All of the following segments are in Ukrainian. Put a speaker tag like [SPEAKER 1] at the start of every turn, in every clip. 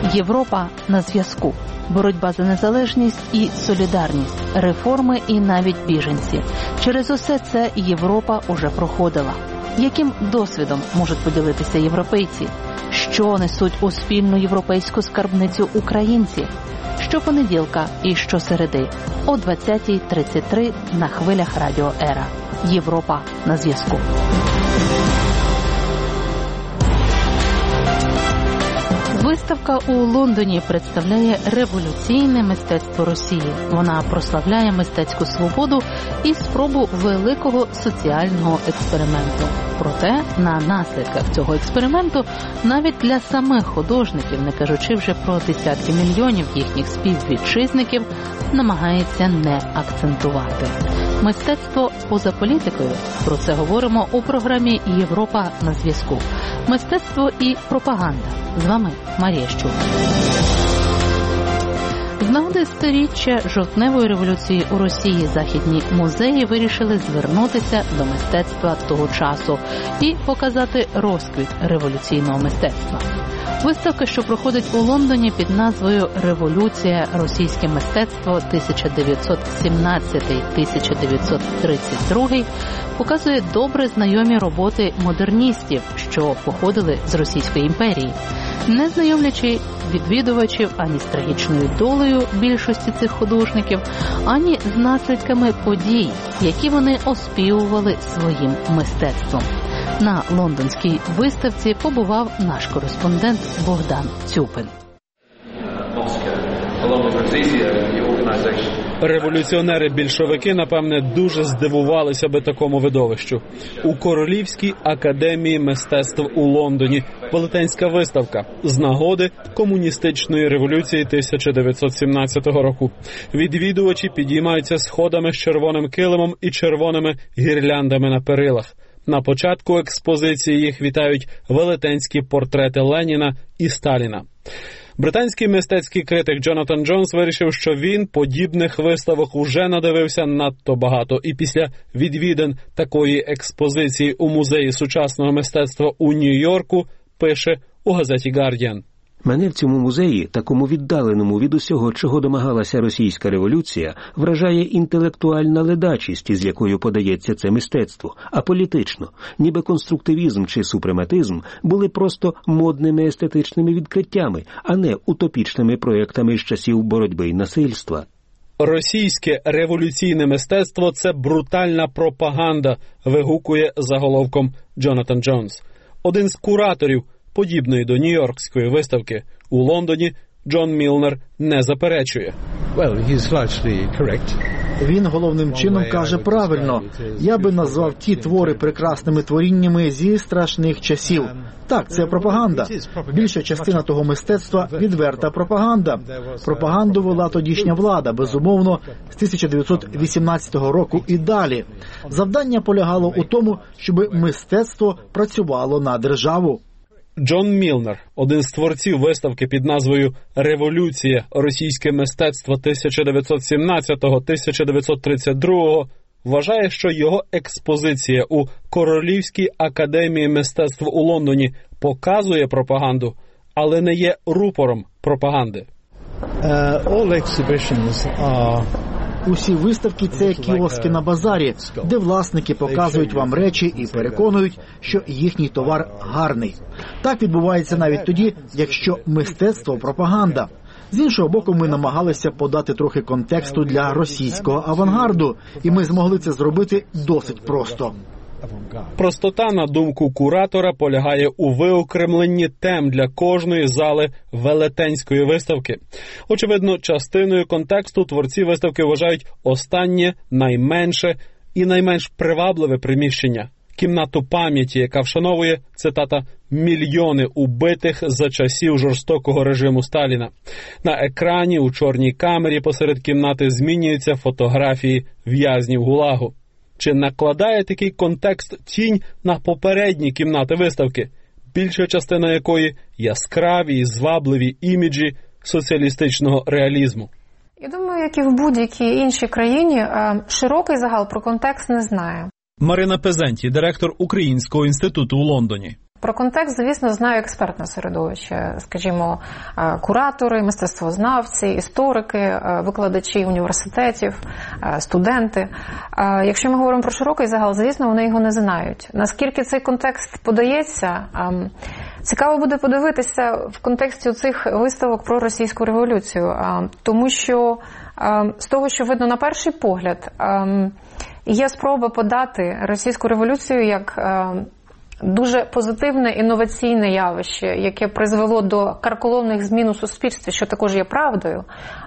[SPEAKER 1] Європа на зв'язку. Боротьба за незалежність і солідарність, реформи і навіть біженці. Через усе це Європа уже проходила. Яким досвідом можуть поділитися європейці? Що несуть у спільну європейську скарбницю українці? Щопонеділка і щосереди о 20:33 на хвилях Радіо Ера. Європа на зв'язку. Виставка у Лондоні представляє революційне мистецтво Росії. Вона прославляє мистецьку свободу і спробу великого соціального експерименту. Проте на наслідках цього експерименту навіть для самих художників, не кажучи вже про десятки мільйонів їхніх співвітчизників, намагається не акцентувати. Мистецтво поза політикою. Про це говоримо у програмі «Європа на зв'язку». Мистецтво і пропаганда. З вами Марія Щур. З нагоди сторіччя жовтневої революції у Росії західні музеї вирішили звернутися до мистецтва того часу і показати розквіт революційного мистецтва. Виставка, що проходить у Лондоні під назвою «Революція. Російське мистецтво 1917-1932», показує добре знайомі роботи модерністів, що походили з Російської імперії. Не знайомлячи відвідувачів ані з трагічною долею більшості цих художників, ані з наслідками подій, які вони оспівували своїм мистецтвом. На лондонській виставці побував наш кореспондент Богдан Цюпин.
[SPEAKER 2] Революціонери-більшовики, напевне, дуже здивувалися би такому видовищу. У Королівській академії мистецтв у Лондоні велетенська виставка з нагоди комуністичної революції 1917 року. Відвідувачі підіймаються сходами з червоним килимом і червоними гірляндами на перилах. На початку експозиції їх вітають велетенські портрети Леніна і Сталіна. Британський мистецький критик Джонатан Джонс вирішив, що він подібних виставок уже надивився надто багато. І після відвідин такої експозиції у Музеї сучасного мистецтва у Нью-Йорку пише у газеті «Гардіан».
[SPEAKER 3] Мене в цьому музеї, такому віддаленому від усього, чого домагалася російська революція, вражає інтелектуальна ледачість, з якою подається це мистецтво, а політично, ніби конструктивізм чи супрематизм були просто модними естетичними відкриттями, а не утопічними проєктами з часів боротьби й насильства.
[SPEAKER 2] Російське революційне мистецтво – це брутальна пропаганда, вигукує заголовком Джонатан Джонс. Один з кураторів подібної до Нью-Йоркської виставки у Лондоні, Джон Мілнер, не заперечує.
[SPEAKER 4] Він головним чином каже правильно. Я би назвав ті твори прекрасними творіннями зі страшних часів. Так, це пропаганда. Більша частина того мистецтва – відверта пропаганда. Пропаганду вела тодішня влада, безумовно, з 1918 року і далі. Завдання полягало у тому, щоб мистецтво працювало на державу.
[SPEAKER 2] Джон Мілнер, один з творців виставки під назвою «Революція. Російське мистецтво 1917-1932», вважає, що його експозиція у Королівській академії мистецтв у Лондоні показує пропаганду, але не є рупором пропаганди.
[SPEAKER 4] Усі виставки – це кіоски на базарі, де власники показують вам речі і переконують, що їхній товар гарний. Так відбувається навіть тоді, якщо мистецтво – пропаганда. З іншого боку, ми намагалися подати трохи контексту для російського авангарду, і ми змогли це зробити досить просто.
[SPEAKER 2] Простота, на думку куратора, полягає у виокремленні тем для кожної зали велетенської виставки. Очевидно, частиною контексту творці виставки вважають останнє, найменше і найменш привабливе приміщення – кімнату пам'яті, яка вшановує, цитата, «мільйони убитих за часів жорстокого режиму Сталіна». На екрані у чорній камері посеред кімнати змінюються фотографії в'язнів ГУЛАГу. Чи накладає такий контекст тінь на попередні кімнати виставки, більша частина якої – яскраві і звабливі іміджі соціалістичного реалізму?
[SPEAKER 5] Я думаю, як і в будь-якій іншій країні, широкий загал про контекст не знає.
[SPEAKER 2] Марина Пезенті, директор Українського інституту у Лондоні.
[SPEAKER 5] Про контекст, звісно, знає експертне середовище, скажімо, куратори, мистецтвознавці, історики, викладачі університетів, студенти. Якщо ми говоримо про широкий загал, звісно, вони його не знають. Наскільки цей контекст подається, цікаво буде подивитися в контексті цих виставок про російську революцію, тому що з того, що видно на перший погляд, є спроба подати російську революцію як дуже позитивне інноваційне явище, яке призвело до карколомних змін у суспільстві, що також є правдою,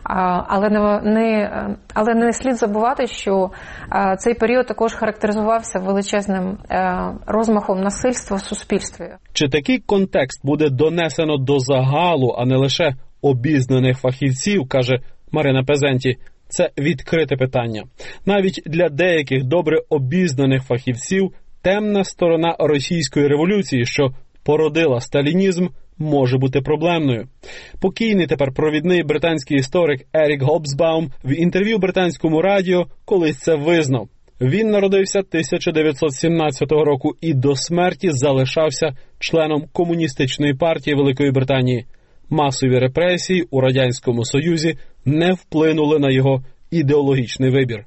[SPEAKER 5] але не слід забувати, що цей період також характеризувався величезним розмахом насильства в суспільстві.
[SPEAKER 2] Чи такий контекст буде донесено до загалу, а не лише обізнаних фахівців, каже Марина Пезенті, це відкрите питання. Навіть для деяких добре обізнаних фахівців темна сторона російської революції, що породила сталінізм, може бути проблемною. Покійний тепер провідний британський історик Ерік Гобсбаум в інтерв'ю британському радіо колись це визнав. Він народився 1917 року і до смерті залишався членом комуністичної партії Великої Британії. Масові репресії у Радянському Союзі не вплинули на його ідеологічний вибір.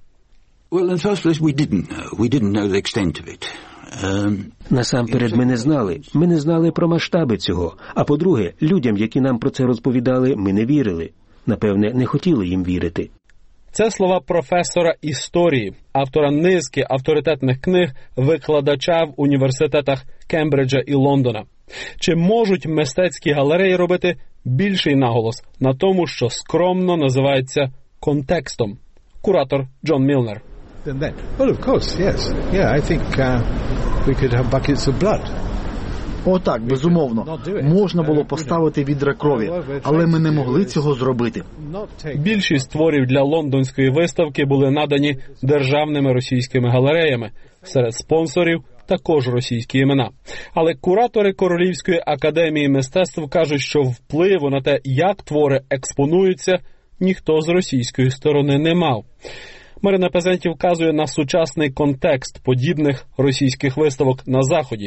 [SPEAKER 3] Насамперед ми не знали про масштаби цього. А по-друге, людям, які нам про це розповідали, ми не вірили. Напевне, не хотіли їм вірити.
[SPEAKER 2] Це слова професора історії, автора низки авторитетних книг, викладача в університетах Кембриджа і Лондона. Чи можуть мистецькі галереї робити більший наголос на тому, що скромно називається контекстом? Куратор Джон Мілнер.
[SPEAKER 4] Отак, безумовно. Можна було поставити відра крові, але ми не могли цього зробити.
[SPEAKER 2] Більшість творів для лондонської виставки були надані державними російськими галереями. Серед спонсорів також російські імена. Але куратори Королівської академії мистецтв кажуть, що впливу на те, як твори експонуються, ніхто з російської сторони не мав. Марина Пезенті вказує на сучасний контекст подібних російських виставок на Заході.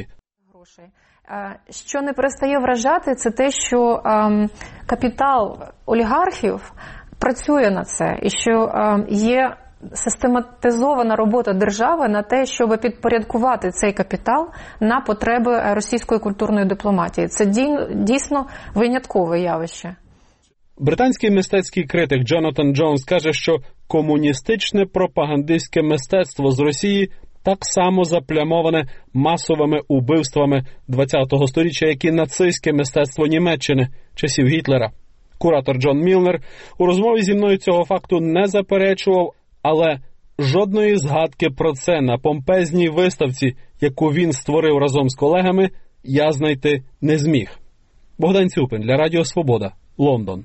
[SPEAKER 5] Що не перестає вражати, це те, що капітал олігархів працює на це, і що є систематизована робота держави на те, щоб підпорядкувати цей капітал на потреби російської культурної дипломатії. Це дійсно виняткове явище.
[SPEAKER 2] Британський мистецький критик Джонатан Джонс каже, що комуністичне пропагандистське мистецтво з Росії так само заплямоване масовими убивствами ХХ століття, як і нацистське мистецтво Німеччини часів Гітлера. Куратор Джон Мілнер у розмові зі мною цього факту не заперечував, але жодної згадки про це на помпезній виставці, яку він створив разом з колегами, я знайти не зміг. Богдан Цюпин для Радіо Свобода, Лондон.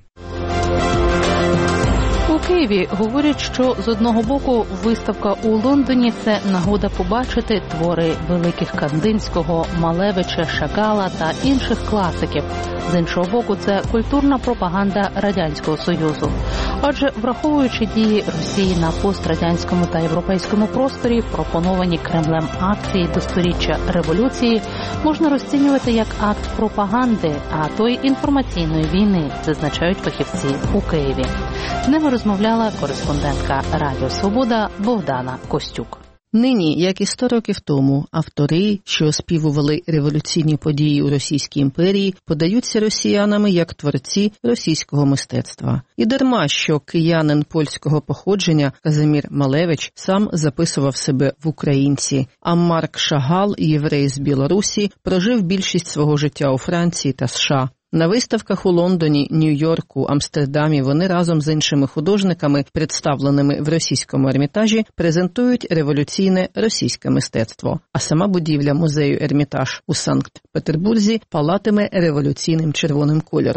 [SPEAKER 1] У Києві говорять, що з одного боку виставка у Лондоні – це нагода побачити твори великих Кандинського, Малевича, Шагала та інших класиків. З іншого боку, це культурна пропаганда Радянського Союзу. Адже, враховуючи дії Росії на пострадянському та європейському просторі, пропоновані Кремлем акції до сторіччя революції можна розцінювати як акт пропаганди, а то й інформаційної війни, зазначають фахівці у Києві. З ними розмовляла кореспондентка Радіо Свобода Богдана Костюк.
[SPEAKER 6] Нині, як і 100 років тому, автори, що оспівували революційні події у Російській імперії, подаються росіянами як творці російського мистецтва. І дарма, що киянин польського походження Казимір Малевич сам записував себе в українці, а Марк Шагал, єврей з Білорусі, прожив більшість свого життя у Франції та США. На виставках у Лондоні, Нью-Йорку, Амстердамі вони разом з іншими художниками, представленими в російському Ермітажі, презентують революційне російське мистецтво. А сама будівля музею Ермітаж у Санкт-Петербурзі палатиме революційним червоним кольором.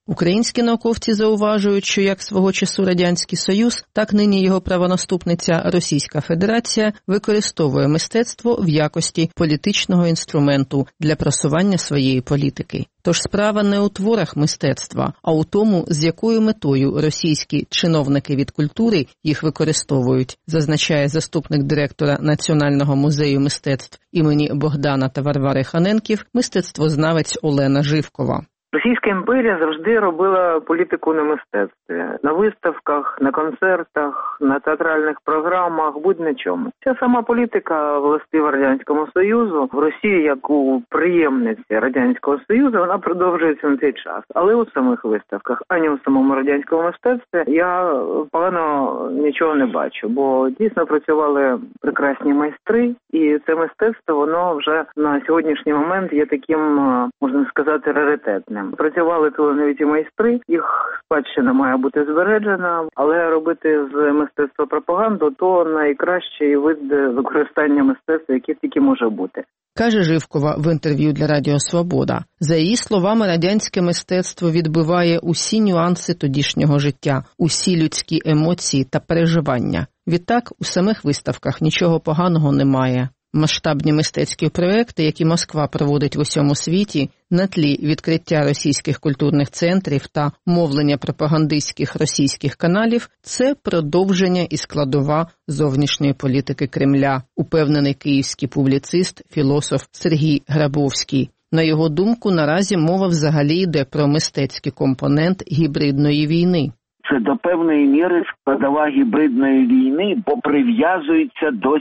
[SPEAKER 6] Українські науковці зауважують, що як свого часу Радянський Союз, так нині його правонаступниця Російська Федерація використовує мистецтво в якості політичного інструменту для просування своєї політики. Тож справа не у творах мистецтва, а у тому, з якою метою російські чиновники від культури їх використовують, зазначає заступник директора Національного музею мистецтв імені Богдана та Варвари Ханенків, мистецтвознавець Олена Живкова.
[SPEAKER 7] Російська імперія завжди робила політику на мистецтві. На виставках, на концертах, на театральних програмах, будь-на чому. Ця сама політика властива Радянському Союзу. В Росії, як у приємниці Радянського Союзу, вона продовжується на цей час. Але у самих виставках, ані у самому радянському мистецтві, я погано нічого не бачу. Бо дійсно працювали прекрасні майстри, і це мистецтво, воно вже на сьогоднішній момент є таким, можна сказати, раритетним. Працювали талановиті майстри, їх спадщина має бути збережена, але робити з мистецтва пропаганду – то найкращий вид використання мистецтва, яке тільки може бути.
[SPEAKER 6] Каже Живкова в інтерв'ю для Радіо Свобода. За її словами, радянське мистецтво відбиває усі нюанси тодішнього життя, усі людські емоції та переживання. Відтак, у самих виставках нічого поганого немає. Масштабні мистецькі проекти, які Москва проводить в усьому світі, на тлі відкриття російських культурних центрів та мовлення пропагандистських російських каналів – це продовження і складова зовнішньої політики Кремля, упевнений київський публіцист, філософ Сергій Грабовський. На його думку, наразі мова взагалі йде про мистецький компонент гібридної війни.
[SPEAKER 8] Це до певної міри складова гібридної війни, бо прив'язується до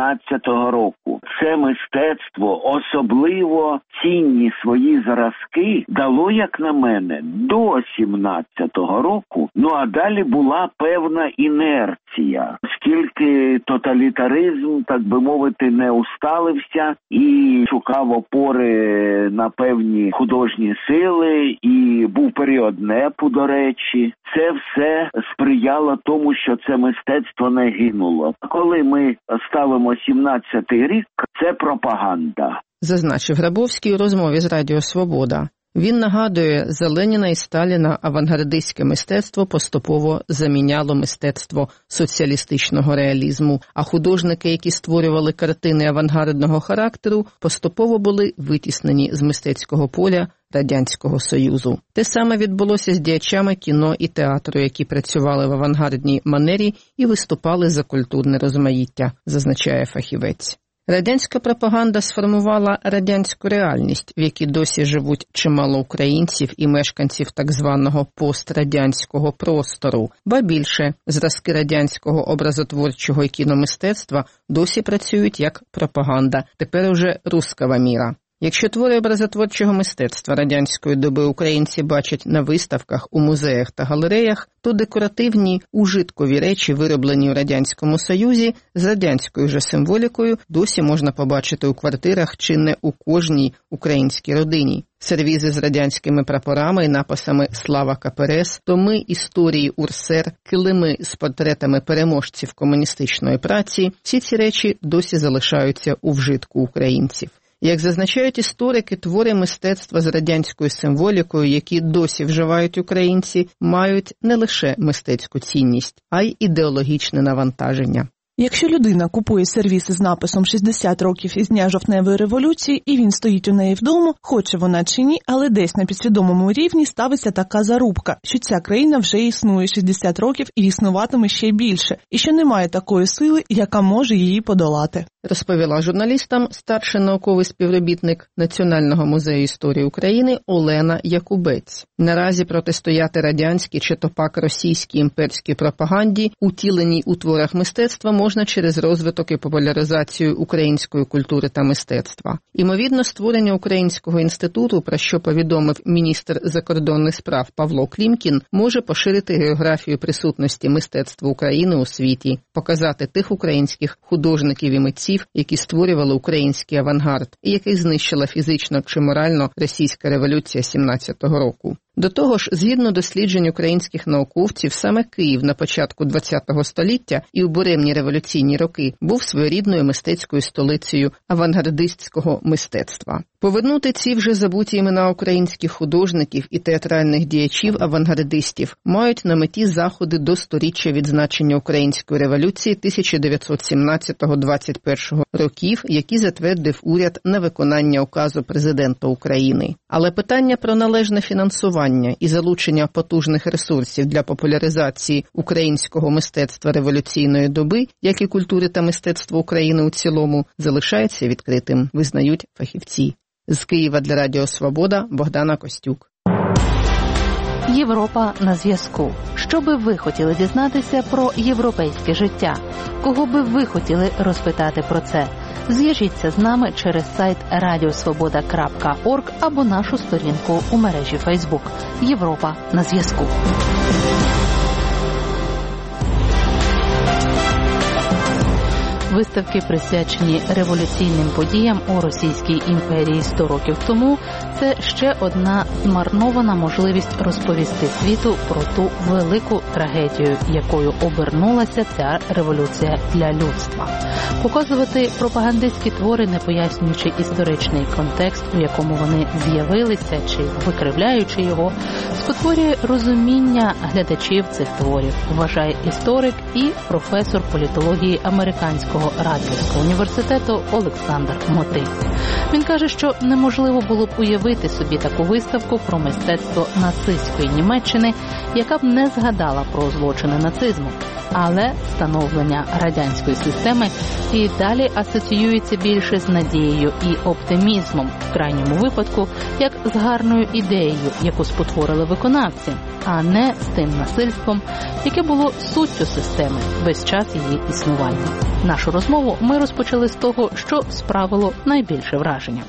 [SPEAKER 8] 17-го року. Це мистецтво, особливо цінні свої зразки, дало, як на мене, до 17-го року. Ну а далі була певна інерція, оскільки тоталітаризм, так би мовити, не усталився і шукав опори на певні художні сили, і був період НЕПу, до речі. Це все сприяло тому, що це мистецтво не гинуло. Коли ми ставимо 17-й рік, це пропаганда.
[SPEAKER 6] Зазначив Грабовський у розмові з Радіо Свобода. Він нагадує, за Леніна і Сталіна авангардистське мистецтво поступово заміняло мистецтво соціалістичного реалізму, а художники, які створювали картини авангардного характеру, поступово були витіснені з мистецького поля Радянського Союзу. Те саме відбулося з діячами кіно і театру, які працювали в авангардній манері і виступали за культурне розмаїття, зазначає фахівець. Радянська пропаганда сформувала радянську реальність, в якій досі живуть чимало українців і мешканців так званого пострадянського простору. Ба більше, зразки радянського образотворчого і кіномистецтва досі працюють як пропаганда, тепер уже рускава міра. Якщо твори образотворчого мистецтва радянської доби українці бачать на виставках, у музеях та галереях, то декоративні, ужиткові речі, вироблені у Радянському Союзі, з радянською же символікою, досі можна побачити у квартирах чи не у кожній українській родині. Сервізи з радянськими прапорами і написами «Слава КПРС», томи історії УРСР, килими з портретами переможців комуністичної праці – всі ці речі досі залишаються у вжитку українців. Як зазначають історики, твори мистецтва з радянською символікою, які досі вживають українці, мають не лише мистецьку цінність, а й ідеологічне навантаження.
[SPEAKER 9] Якщо людина купує сервіс із написом «60 років із дня жовтневої революції» і він стоїть у неї вдома, хоче вона чи ні, але десь на підсвідомому рівні ставиться така зарубка, що ця країна вже існує 60 років і існуватиме ще більше, і що немає такої сили, яка може її подолати.
[SPEAKER 6] Розповіла журналістам старший науковий співробітник Національного музею історії України Олена Якубець. Наразі протистояти радянській чи то пак російській імперській пропаганді, утіленій у творах мистецтва, можна через розвиток і популяризацію української культури та мистецтва. Імовірно, створення Українського інституту, про що повідомив міністр закордонних справ Павло Клімкін, може поширити географію присутності мистецтва України у світі, показати тих українських художників і митців, які створювали український авангард, і яких знищила фізично чи морально російська революція 17-го року. До того ж, згідно досліджень українських науковців, саме Київ на початку ХХ століття і у буремні революційні роки був своєрідною мистецькою столицею авангардистського мистецтва. Повернути ці вже забуті імена українських художників і театральних діячів-авангардистів мають на меті заходи до 100-річчя відзначення Української революції 1917-21 років, які затвердив уряд на виконання указу президента України. Але питання про належне фінансування і залучення потужних ресурсів для популяризації українського мистецтва революційної доби, як і культури та мистецтва України у цілому, залишається відкритим, визнають фахівці. З Києва для Радіо Свобода Богдана Костюк.
[SPEAKER 1] Європа на зв'язку. Що би ви хотіли дізнатися про європейське життя? Кого би ви хотіли розпитати про це? Зв'яжіться з нами через сайт radiosvoboda.org або нашу сторінку у мережі Facebook. Європа на зв'язку. Виставки, присвячені революційним подіям у Російській імперії 100 років тому, це ще одна змарнована можливість розповісти світу про ту велику трагедію, якою обернулася ця революція для людства. Показувати пропагандистські твори, не пояснюючи історичний контекст, у якому вони з'явилися, чи викривляючи його, спотворює розуміння глядачів цих творів, вважає історик і професор політології американського Радгерського університету Олександр Мотриць. Він каже, що неможливо було б уявити собі таку виставку про мистецтво нацистської Німеччини, яка б не згадала про злочини нацизму. Але становлення радянської системи і далі асоціюється більше з надією і оптимізмом, в крайньому випадку, як з гарною ідеєю, яку спотворили виконавці, а не з тим насильством, яке було суттю системи весь час її існування. Нашу розмову ми розпочали з того, що справило найбільше враження.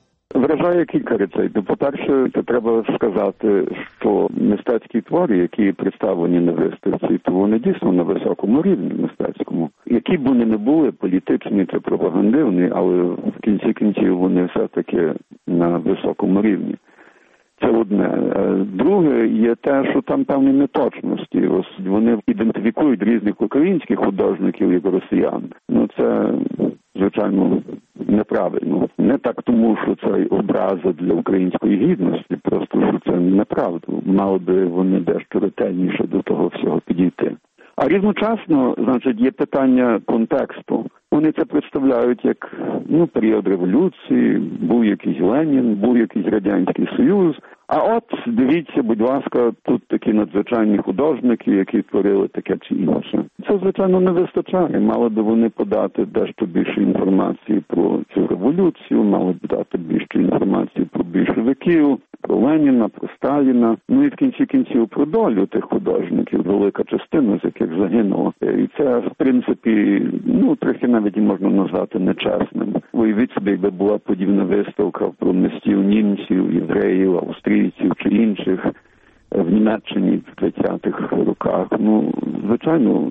[SPEAKER 10] Вражає кілька речей. По-перше, це треба сказати, що мистецькі твори, які представлені на виставці, то вони дійсно на високому рівні мистецькому. Які б вони не були, політичні чи пропагандивні, але в кінці кінців вони все-таки на високому рівні. Це одне. Друге є те, що там певні неточності. Ось вони ідентифікують різних українських художників як росіян. Це, звичайно, неправильно. Не так тому, що це образа для української гідності, просто що це неправда. Мали би вони дещо ретельніше до того всього підійти. А рівночасно, є питання контексту. Вони це представляють як період революції, був якийсь Ленін, був якийсь Радянський Союз. А от, дивіться, будь ласка, тут такі надзвичайні художники, які творили таке чи інше. Це, звичайно, не вистачає. Мали б вони подати дещо більше інформації про цю революцію, мали б дати більше інформації про більшовиків, про Леніна, про Сталіна. І в кінці кінців про долю тих художників, велика частина з яких загинула. І це, в принципі, трохи навіть і можна назвати нечесним. Уявіть собі, якби була подібна виставка про мистів німців, євреїв, австрійців чи інших в Німеччині в 30-х роках. Звичайно,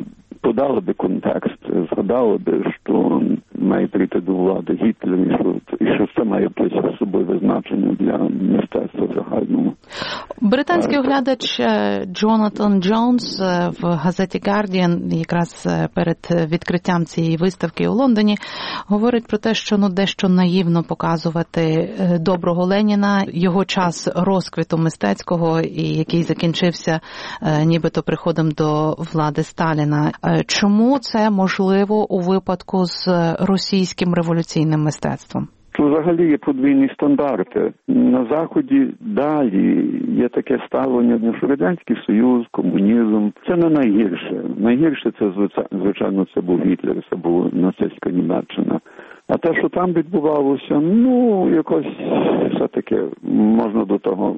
[SPEAKER 10] подали би контекст, згадали би, що має прийти до влади Гітлер, і що це має якесь особливе значення для мистецтва загального.
[SPEAKER 1] Британський оглядач Джонатан Джонс в газеті «Гардіан» якраз перед відкриттям цієї виставки у Лондоні говорить про те, що дещо наївно показувати доброго Леніна, його час розквіту мистецького, який закінчився нібито приходом до влади Сталіна. Чому це можливо у випадку з російським революційним мистецтвом?
[SPEAKER 10] Взагалі є подвійні стандарти. На Заході далі є таке ставлення, що Радянський Союз, комунізм – це не найгірше. Найгірше це, звичайно, це був Гітлер, це була нацистська Німеччина. А те, що там відбувалося, якось все-таки можна до того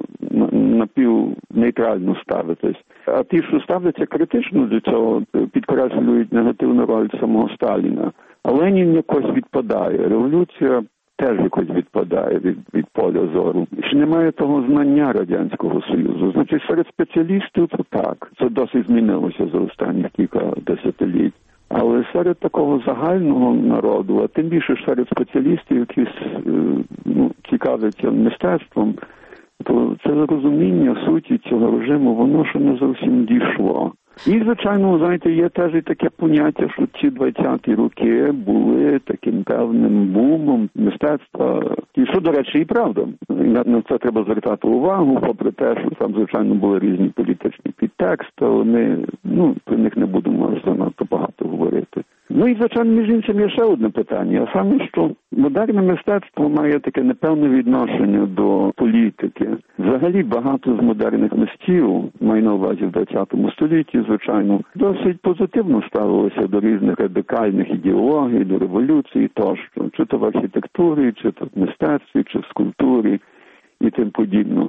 [SPEAKER 10] напівнейтрально ставитись. А ті, що ставляться критично до цього, підкреслюють негативну роль самого Сталіна. А Ленін якось відпадає. Революція теж якось відпадає від поля зору. Ще немає того знання Радянського Союзу. Серед спеціалістів це так. Це досить змінилося за останні кілька десятиліть. Але серед такого загального народу, а тим більше серед спеціалістів, які цікавляться мистецтвом, то це розуміння суті цього режиму, воно ще не зовсім дійшло. І, звичайно, знаєте, є теж і таке поняття, що ці 20-ті роки були таким певним бумом мистецтва. І що, до речі, і правда. На це треба звертати увагу, попри те, що там, звичайно, були різні політичні підтексти, але ми, про них не будемо занадто багато говорити. І, звичайно, між іншим є ще одне питання, а саме, що модерне мистецтво має таке непевне відношення до політики. Взагалі, багато з модерних митців, маю на увазі в 20 столітті, звичайно, досить позитивно ставилося до різних радикальних ідеологій, до революції тощо, чи то в архітектурі, чи то в мистецтві, чи в скульптурі і тим подібне.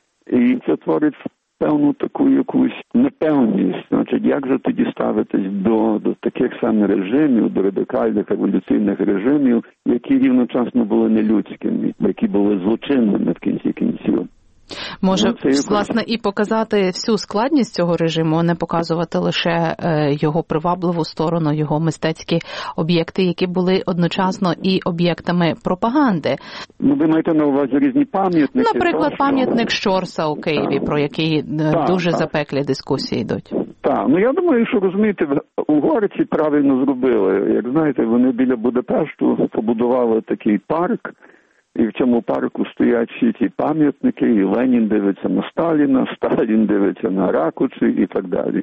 [SPEAKER 10] І це творить певну таку якусь непевність. Значить, як же тоді ставитись до таких самих режимів, до радикальних революційних режимів, які рівночасно були нелюдськими, які були злочинними в кінці кінців.
[SPEAKER 1] Може, власне, і показати всю складність цього режиму, а не показувати лише його привабливу сторону, його мистецькі об'єкти, які були одночасно і об'єктами пропаганди.
[SPEAKER 10] Ви маєте на увазі різні пам'ятники?
[SPEAKER 1] Наприклад, пам'ятник Щорса у Києві, про який дуже запеклі дискусії йдуть.
[SPEAKER 10] Так, я думаю, що, розумієте, угорці правильно зробили. Як знаєте, вони біля Будапешту побудували такий парк, і в цьому парку стоять всі ці пам'ятники, і Ленін дивиться на Сталіна, Сталін дивиться на Ракучі і так далі.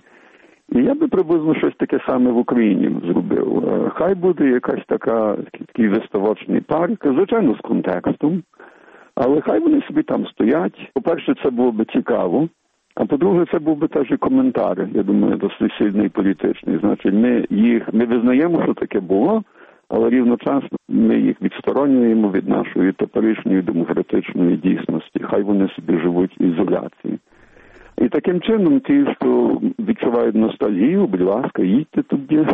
[SPEAKER 10] І я би приблизно щось таке саме в Україні зробив. Хай буде якась такий виставочний парк, звичайно, з контекстом, але хай вони собі там стоять. По-перше, це було би цікаво, а по-друге, це був би теж і коментар, я думаю, досить сильний політичний. Значить, ми визнаємо, що таке було, але рівночасно ми їх відсторонюємо від нашої теперішньої демократичної дійсності. Хай вони собі живуть в ізоляції. І таким чином ті, що відчувають ностальгію, будь ласка, їдьте туди.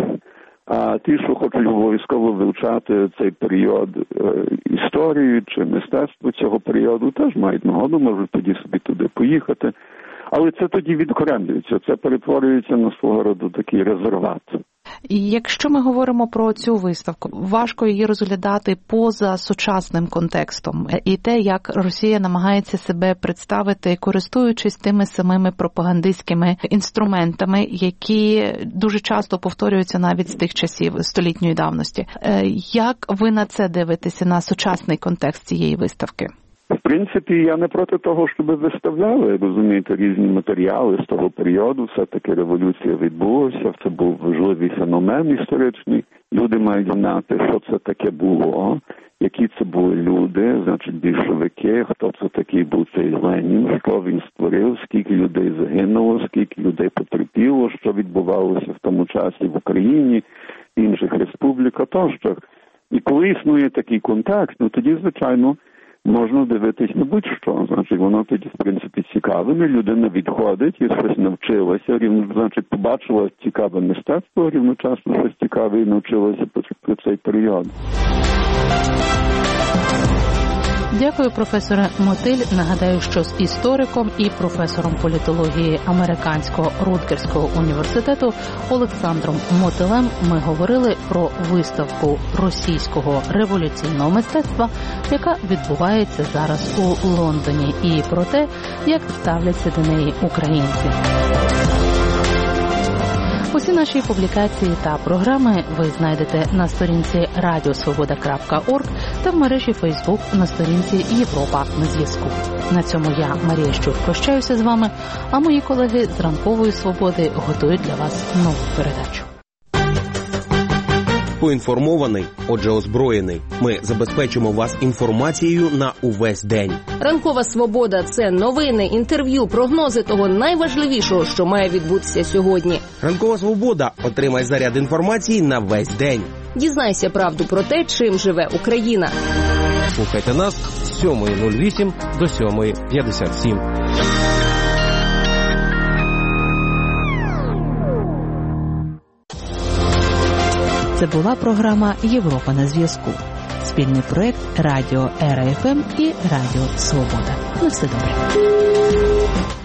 [SPEAKER 10] А ті, що хочуть обов'язково вивчати цей період історії чи мистецтво цього періоду, теж мають нагоду, можуть тоді собі туди поїхати. Але це тоді відокремлюється, це перетворюється на свого роду такий резерват.
[SPEAKER 1] І якщо ми говоримо про цю виставку, важко її розглядати поза сучасним контекстом. І те, як Росія намагається себе представити, користуючись тими самими пропагандистськими інструментами, які дуже часто повторюються навіть з тих часів столітньої давності. Як ви на це дивитеся, на сучасний контекст цієї виставки?
[SPEAKER 10] В принципі, я не проти того, щоб виставляли, розумієте, різні матеріали з того періоду. Все-таки революція відбулася, це був важливий феномен історичний. Люди мають знати, що це таке було, які це були люди, значить, більшовики, хто це такий був цей Ленін, що він створив, скільки людей загинуло, скільки людей потерпіло, що відбувалося в тому часі в Україні, в інших республіках тощо. І коли існує такий контекст, тоді, звичайно, можна дивитись на будь-що. Значить, воно тоді, в принципі, цікаве. Людина відходить і щось навчилася, значить, побачила цікаве мистецтво, рівночасно щось цікаве і навчилася про цей період.
[SPEAKER 1] Дякую, професоре Мотиль. Нагадаю, що з істориком і професором політології Американського Рутгерського університету Олександром Мотилем ми говорили про виставку російського революційного мистецтва, яка відбувається зараз у Лондоні, і про те, як ставляться до неї українці. Усі наші публікації та програми ви знайдете на сторінці radiosvoboda.org та в мережі Facebook на сторінці Європа на зв'язку. На цьому я, Марія Щур, прощаюся з вами, а мої колеги з Ранкової Свободи готують для вас нову передачу.
[SPEAKER 11] Поінформований, отже озброєний. Ми забезпечимо вас інформацією на увесь день.
[SPEAKER 12] Ранкова Свобода – це новини, інтерв'ю, прогнози того найважливішого, що має відбутися сьогодні.
[SPEAKER 11] Ранкова Свобода – отримай заряд інформації на весь день.
[SPEAKER 12] Дізнайся правду про те, чим живе Україна.
[SPEAKER 11] Слухайте нас з 7:08 до 7:57.
[SPEAKER 1] Це була програма «Європа на зв'язку». Спільний проект Радіо РФМ і Радіо Свобода. На все добре.